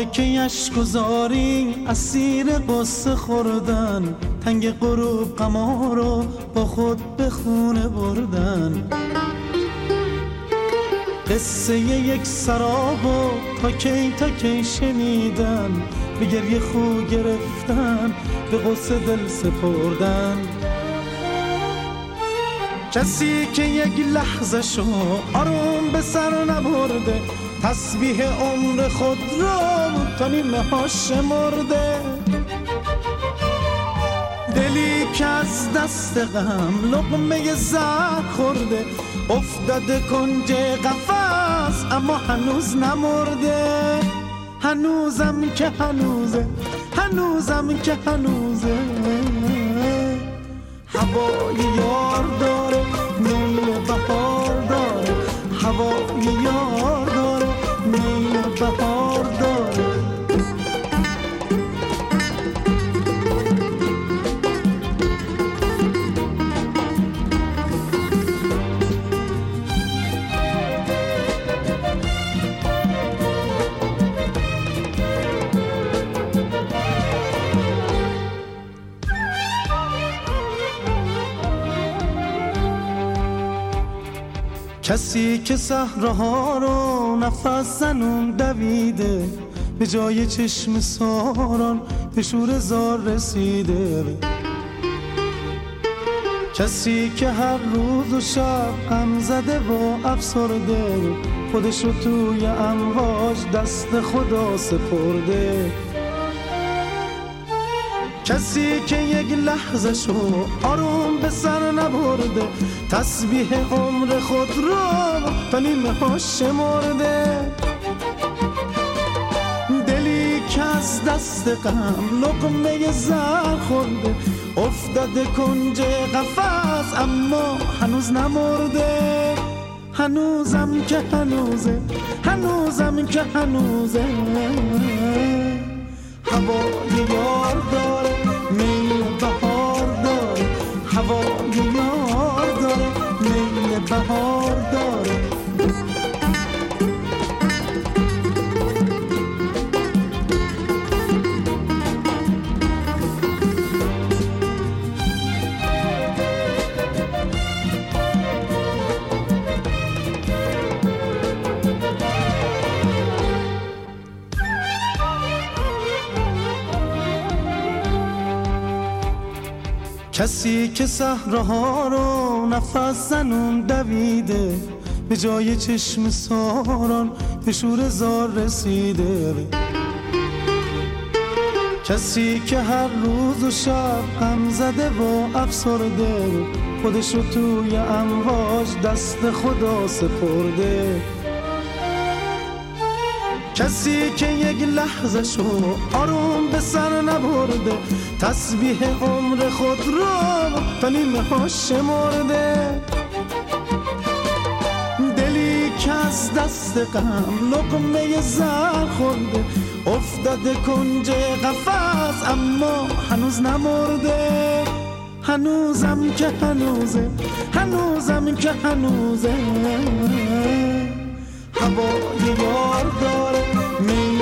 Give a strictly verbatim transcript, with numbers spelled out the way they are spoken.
خوابه که یشک گذاری اسیر قصه خوردن، تنگ غروب غما رو با خود به خونه بردن. قصه یک سرابو تا کی تا کی شنیدن، به گریه خو گرفتن، به غصه دل سپردن. کسی که یک لحظه شو آروم به سر نبرده، تسبیح عمر خود را تا نیمه ها شمرده. دلی که از دست غم لقمه زهر خورده، افتاده کنج قفس اما هنوز نمرده. هنوزم که هنوزه، هنوزم که هنوزه، هوای یار داره، میل بهار داره، هوای یار داره، میل بهار داره. کسی که صحراها رو نفس زنون دویده، به جای چشم ساران به شور زار رسیده. کسی که هر روز و شب غم زده و افسرده، خودش رو توی امواج دست خدا سپرده. کسی که یک لحظه شو آروم به سر نبرده، تسبیح عمر خود را تا نیمه ها شمرده. دلی که از دست غم لقمه زهر خورده، افتاده کنج قفس اما هنوز نمرده. هنوزم که هنوزه، هنوزم که هنوزه، هوای یار داره، میل بهار داره، هوای یار داره، میل بهار داره. کسی که صحراها رو نفس زنون دویده، به جای چشم ساران به شور زار رسیده. کسی که هر روز و شب غم زده و افسرده، خودش رو توی امواج دست خدا سپرده. کسی که یک لحظه شو آروم به سر نبرده، تسبیح عمر خود را تا نیمه ها شمرده. دلی که از دست غم لقمه زهر خورده، افتاده کنج قفس اما هنوز نمرده. هنوزم که هنوزه، هنوزم که هنوزه، هوای یار داره، میل